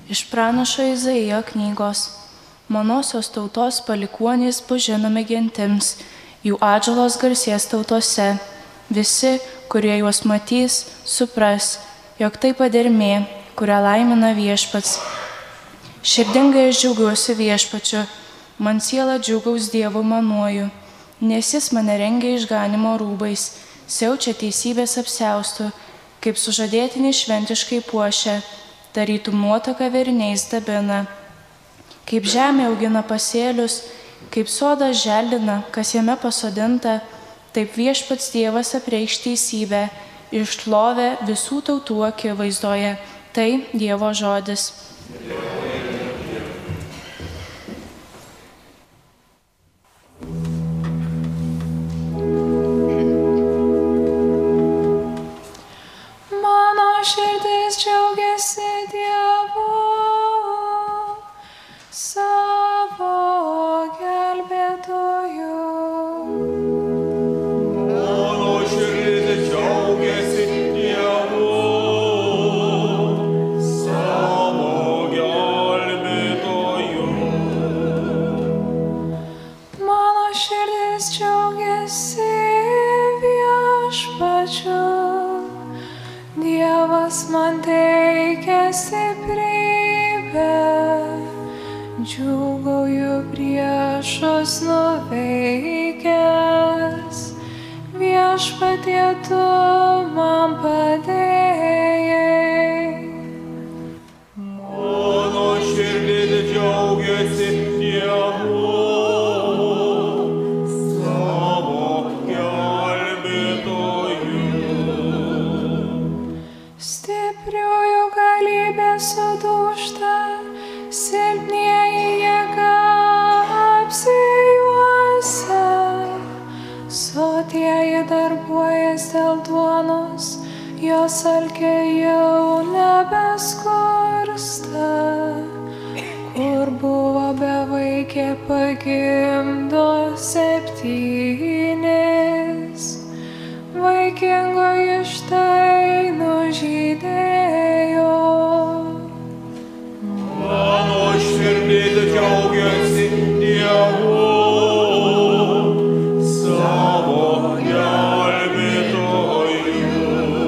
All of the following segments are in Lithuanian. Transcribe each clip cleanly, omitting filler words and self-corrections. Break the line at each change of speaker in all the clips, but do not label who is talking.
Iš pranašo Izaijo knygos. Manosios tautos palikuonys bus žinomi gentims, jų atžalos garsės tautose. Visi, kurie juos matys, supras, jog tai padermė, kurią laimina Viešpats. Širdingai aš džiaugiuosi Viešpačiu, man siela džiaugaus Dievu manuoju, nes jis mane rengia išganimo rūbais, siaučia teisybės apsiaustų, kaip sužadėtinį šventiškai puošia, tarytum nuotaka vėriniais dabina. Kaip žemė augina pasėlius, kaip sodas želdina, kas jame pasodinta, taip Viešpats Dievas apreikš teisybę, iššlovę visų tautų akivaizdoje. Tai Dievo žodis.
Mano širdis džiaugiasi Dievu, savo gelbėtoju.
Mano širdis džiaugiasi Dievu, savo gelbėtoju.
Mano širdis džiaugiasi Viešpačiu, Dievas man teikia stiprybę, džiūgauju priešus nuveikęs, Viešpatie tu man padėjai.
Mano širdis džiaugiasi Dievu, savo gelbėtoju.
Stipriųjų galybė sudūžta, silpnieji jėga apsijuosia, sotieji darbuojas dėl duonos, jos alkė jau nebeskursta. Kur buvo bevaikė pagimdo 7, vaikingoji štai nužydėjo.
Mano širdis džiaugiasi Dievu, savo gelbėtoju.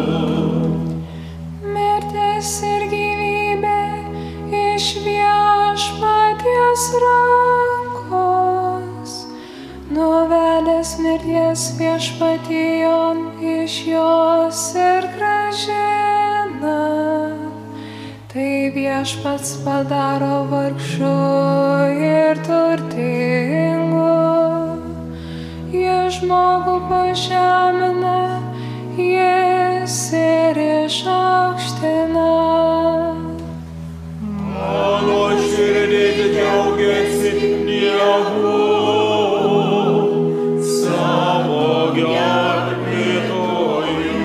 Mirtis ir gyvybė iš Viešpaties rankos, nuvedęs mirties viešpatijon iš jos ir grąžina. Tai Viešpats padaro vargšų ir turtingų, jie žmogų pažemina, jis ir išaukština.
Mano širdis džiaugiasi Dievu, savo gelbėtoju.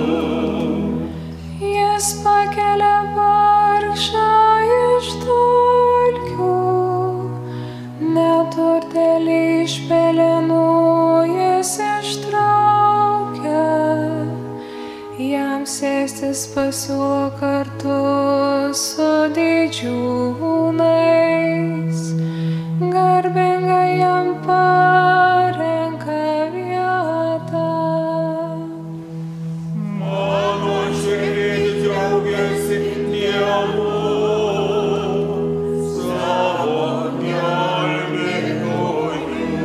Jis pakelia vargšą iš dulkių, neturtėlį iš pelenų jis ištraukia, jam sėstis pasiūlo kartu su didžiūnais, garbingai jam parenka vietą.
Mano širdis džiaugiasi Dievu, savo gelbėtoju.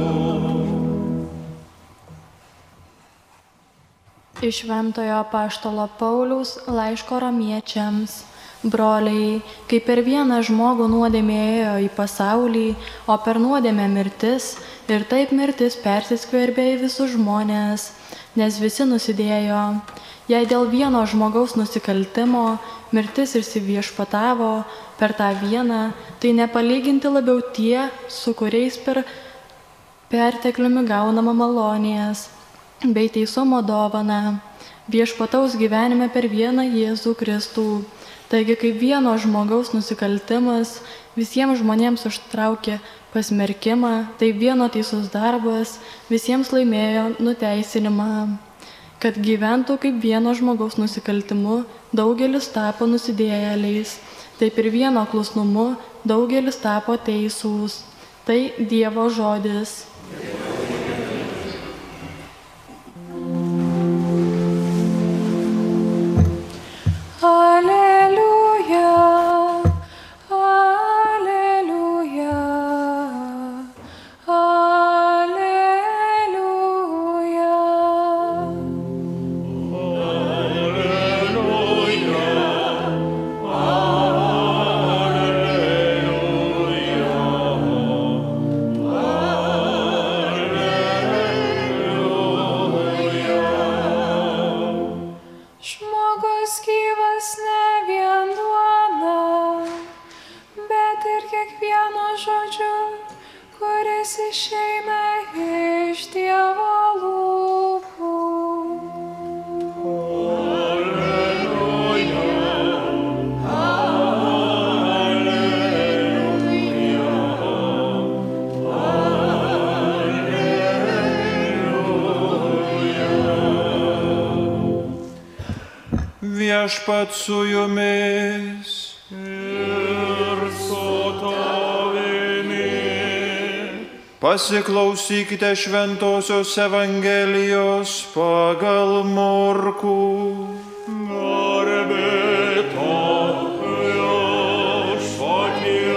Iš Šventojo apaštalo Pauliaus laiško Romiečiams. Broliai, kaip per vieną žmogų nuodėmė ėjo į pasaulį, o per nuodėmę mirtis, ir taip mirtis persiskverbė į visus žmonės, nes visi nusidėjo. Jei dėl vieno žmogaus nusikaltimo mirtis išsiviešpatavo per tą vieną, tai nepalyginti labiau tie, su kuriais per pertekliumi gaunama malonės bei teisumo dovana, viešpataus gyvenime per vieną Jėzų Kristų. Taigi, kaip vieno žmogaus nusikaltimas visiems žmonėms užtraukė pasmerkimą, tai vieno teisus darbas visiems laimėjo nuteisinimą. Kad gyventų kaip vieno žmogaus nusikaltimu, daugelis tapo nusidėjėliais. Taip ir vieno klusnumu daugelis tapo teisūs. Tai Dievo žodis.
Alleluja, alleluja, alleluja. Žmogus gyvas ne vien duona, bet ir kiekvieno žodžiu, kuris išeina iš Dievo lūpų.
Viešpat su jumis ir su tavimi. Pasiklausykite Šventosios Evangelijos pagal Morkų. Garbė tau, Viešpatie.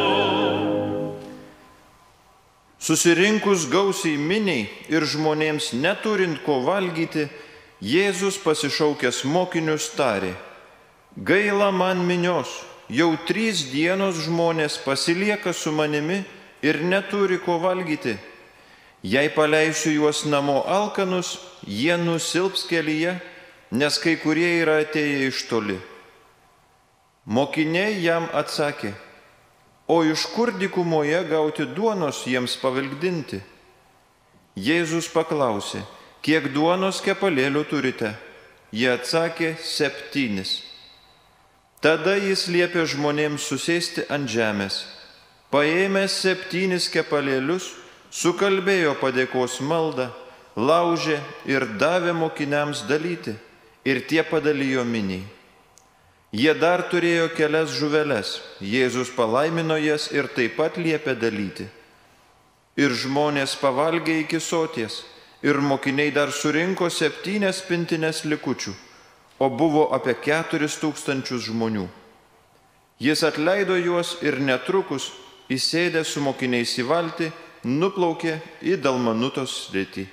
Susirinkus gausiai miniai ir žmonėms neturint ko valgyti, Jėzus pasišaukęs mokinius tarė: gaila man minios, jau 3 dienos žmonės pasilieka su manimi ir neturi ko valgyti. Jei paleisiu juos namo alkanus, jie nusilps kelyje, nes kai kurie yra atėję iš toli. Mokiniai jam atsakė: o iš kur dykumoje gauti duonos jiems pavalgdinti? Jėzus paklausė: kiek duonos kepalėlių turite? Jie atsakė: 7. Tada jis liepė žmonėms susėsti ant žemės. Paėmęs 7 kepalėlius, sukalbėjo padėkos maldą, laužė ir davė mokiniams dalyti, ir tie padalijo miniai. Jie dar turėjo kelias žuveles, Jėzus palaimino jas ir taip pat liepė dalyti. Ir žmonės pavalgė iki soties, ir mokiniai dar surinko 7 pintines likučių, o buvo apie 4000 žmonių. Jis atleido juos ir netrukus, įsėdęs su mokiniais į valtį, nuplaukė į Dalmanutos sritį.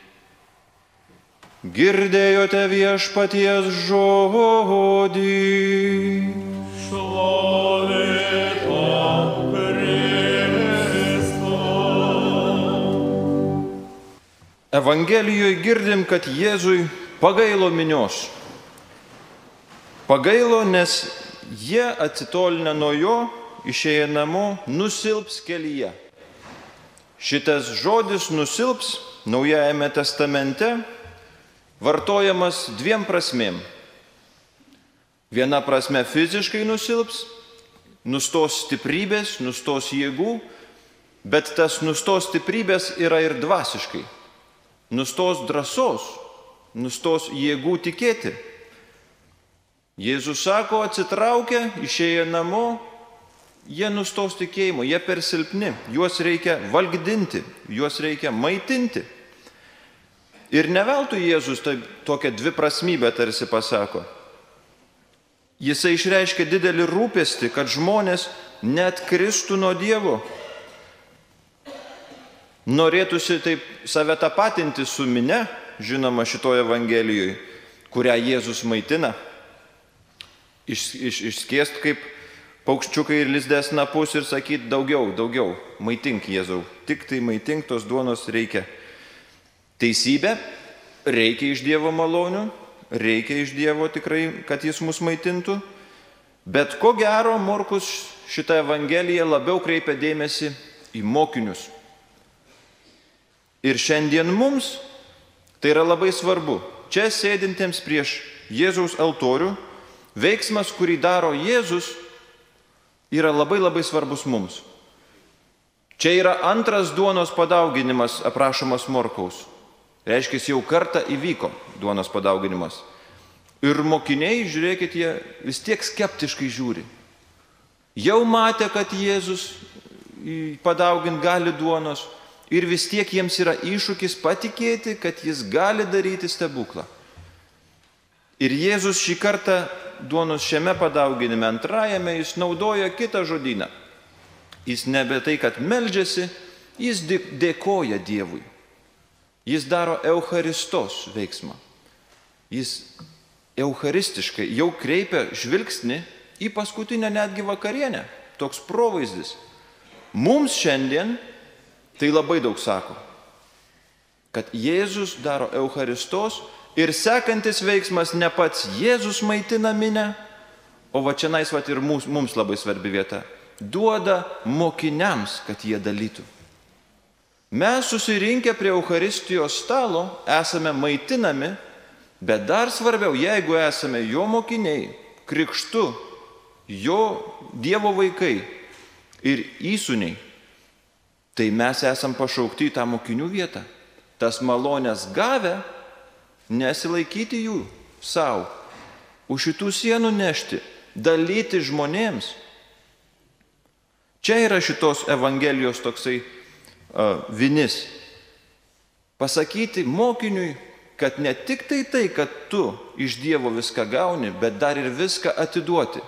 Girdėjote Viešpaties žodį. Šlovė tau, Kristau. Evangelijoje girdim, kad Jėzui pagailo minios. Pagailo, nes jie atsitolinę nuo jo, išėję namo, nusilps kelyje. Šitas žodis nusilps Naujajame testamente vartojamas 2 prasmėm. Viena prasme fiziškai nusilps, nustos stiprybės, nustos jėgų, bet tas nustos stiprybės yra ir dvasiškai. Nustos drąsos, nustos jėgų tikėti. Jėzus sako, atsitraukia, išėję namo, jie nustos tikėjimo, jie per silpni, juos reikia valgdinti, juos reikia maitinti. Ir ne veltui Jėzus tokią dviprasmybę tarsi pasako. Jisai išreiškia didelį rūpestį, kad žmonės neatkristų nuo Dievo. Norėtųsi taip save tapatinti su minia, žinoma, šitoje Evangelijoje, kurią Jėzus maitina. Išskiest kaip paukščiukai ir lizdės snapus ir sakyti daugiau, maitink Jėzau, tik tai maitink, tos duonos reikia. Teisybė, reikia iš Dievo malonių, reikia iš Dievo tikrai, kad jis mus maitintų, bet ko gero Morkus šitą Evangeliją labiau kreipia dėmesį į mokinius. Ir šiandien mums tai yra labai svarbu. Čia sėdintiems prieš Jėzaus altorių, veiksmas, kurį daro Jėzus, yra labai svarbus mums. Čia yra antras duonos padauginimas aprašomas Morkaus. Reiškia, jau kartą įvyko duonos padauginimas. Ir mokiniai, žiūrėkit, jie vis tiek skeptiškai žiūri. Jau matė, kad Jėzus padauginti gali duonos ir vis tiek jiems yra iššūkis patikėti, kad jis gali daryti stebuklą. Ir Jėzus šį kartą duonos šiame padauginime antrajame jis naudoja kitą žodyną. Jis nebe tai, kad meldžiasi, jis dėkoja Dievui. Jis daro eucharistos veiksmą. Jis eucharistiškai jau kreipia žvilgsnį į paskutinę netgi vakarienę. Toks provaizdis. Mums šiandien tai labai daug sako, kad Jėzus daro eucharistos ir sekantis veiksmas ne pats Jėzus maitina minę, o va čianais ir mums labai svarbi vieta. Duoda mokiniams, kad jie dalytų. Mes susirinkę prie Eucharistijos stalo esame maitinami, bet dar svarbiau, jeigu esame jo mokiniai, krikštu, jo Dievo vaikai ir įsūniai, tai mes esam pašaukti į tą mokinių vietą. Tas malonės gavę, nesilaikyti jų savo, už šitų sienų nešti, dalyti žmonėms. Čia yra šitos Evangelijos toksai vinis. Pasakyti mokiniui, kad ne tik tai, kad tu iš Dievo viską gauni, bet dar ir viską atiduoti.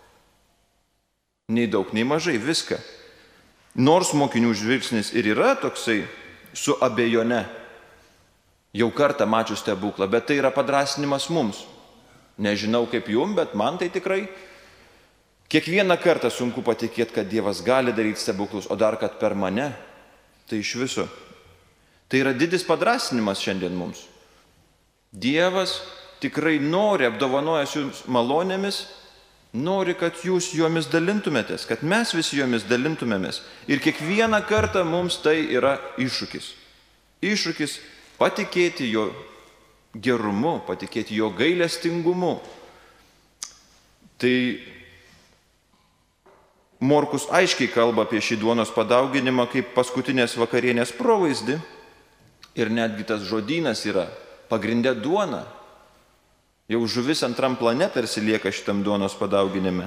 Nei daug, nei mažai, viską. Nors mokinių žvilgsnis ir yra toksai su abejone, jau kartą mačius stebuklą, bet tai yra padrąsinimas mums. Nežinau kaip jum, bet man tai tikrai kiekvieną kartą sunku patikėti, kad Dievas gali daryti stebuklus, o dar kad per mane, tai iš viso. Tai yra didis padrąsinimas šiandien mums. Dievas tikrai nori, apdovanojęs jums malonėmis, nori, kad jūs jomis dalintumėtės, kad mes visi jomis dalintumėmės. Ir kiekvieną kartą mums tai yra iššūkis. Iššūkis patikėti jo gerumu, patikėti jo gailestingumu. Tai Morkus aiškiai kalba apie šį duonos padauginimą kaip paskutinės vakarienės provaizdį. Ir netgi tas žodynas yra pagrindė duona. Jau žuvis antram plane tarsi lieka šitam duonos padauginime.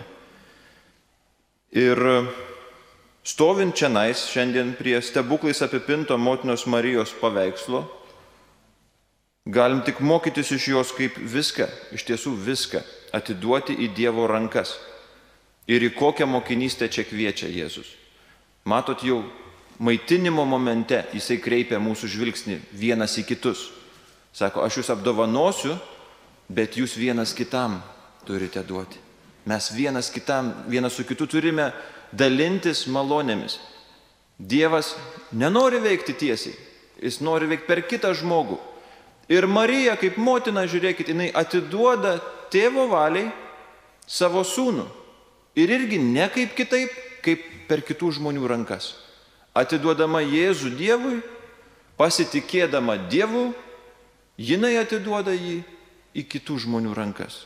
Ir stovint čianais šiandien prie stebuklais apipinto motinos Marijos paveikslo, galim tik mokytis iš jos, kaip viską, iš tiesų viską, atiduoti į Dievo rankas. Ir į kokią mokinystę čia kviečia Jėzus. Matot, jau maitinimo momente jisai kreipia mūsų žvilgsnį vienas į kitus. Sako, aš jūs apdovanosiu, bet jūs vienas kitam turite duoti. Mes vienas su kitu turime dalintis malonėmis. Dievas nenori veikti tiesiai, jis nori veikti per kitą žmogų. Ir Marija, kaip motina, žiūrėkit, jinai atiduoda tėvo valiai savo sūnų. Ir irgi ne kaip kitaip, kaip per kitų žmonių rankas. Atiduodama Jėzų Dievui, pasitikėdama Dievu, jinai atiduoda jį į kitų žmonių rankas.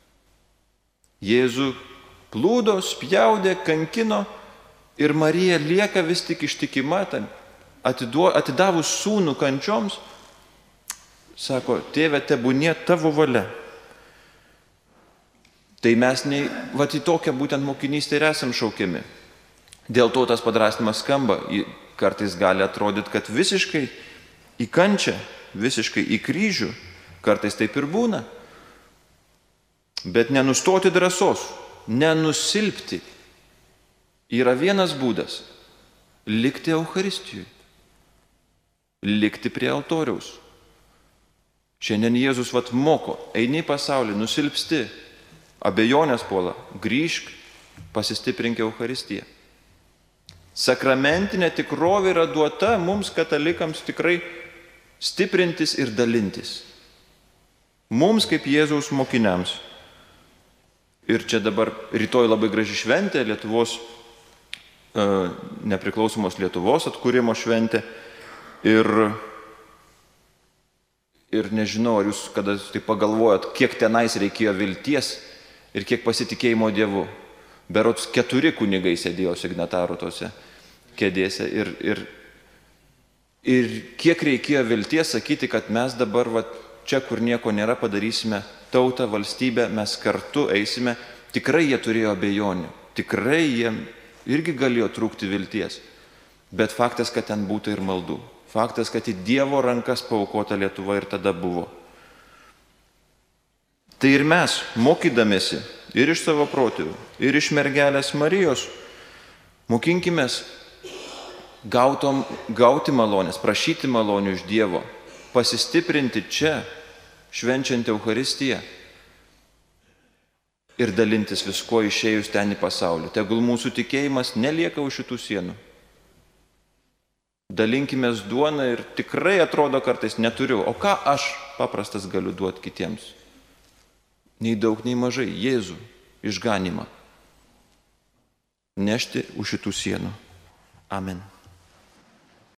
Jėzų plūdo, spjaudė, kankino ir Marija lieka vis tik ištikima, atidavus sūnų kančioms, sako, tėve, tebūnie tavo valia. Tai mes į tokią būtent mokinystę ir esam šaukiami. Dėl to tas padrąsinimas skamba. Kartais gali atrodyti, kad visiškai į kančią, visiškai į kryžių, kartais taip ir būna. Bet nenustoti drąsos, nenusilpti. Yra vienas būdas - likti Eucharistijoje, likti prie altoriaus. Šiandien Jėzus moko, eini į pasaulį, nusilpsti, abejonės puola, grįžk, pasistiprink Eucharistiją. Sakramentinė tikrovė yra duota mums katalikams tikrai stiprintis ir dalintis. Mums kaip Jėzaus mokiniams. Ir čia dabar rytoj labai graži šventė, Lietuvos, nepriklausomos Lietuvos atkūrimo šventė. Ir nežinau, ar jūs kada tai pagalvojat, kiek tenais reikėjo vilties ir kiek pasitikėjimo Dievu. Berods 4 kunigai sėdėjo signatarų tose kėdėse. Ir kiek reikėjo vilties sakyti, kad mes dabar čia, kur nieko nėra, padarysime tautą, valstybę, mes kartu eisime. Tikrai jie turėjo abejonių. tikrai jiem irgi galėjo trūkti vilties. Bet faktas, kad ten būtų ir maldų. Faktas, kad į Dievo rankas paaukota Lietuva ir tada buvo. Tai ir mes, mokydamėsi ir iš savo protėvių, ir iš mergelės Marijos, mokinkimės gauti malonės, prašyti malonių iš Dievo, pasistiprinti čia, švenčiant Eucharistiją ir dalintis visko išėjus ten į pasaulį. Tegul mūsų tikėjimas nelieka už šitų sienų. Dalinkimės duoną ir tikrai atrodo kartais neturiu. O ką aš paprastas galiu duoti kitiems? Nei daug, nei mažai. Jėzų, išganymą. Nešti už šitų sienų. Amen.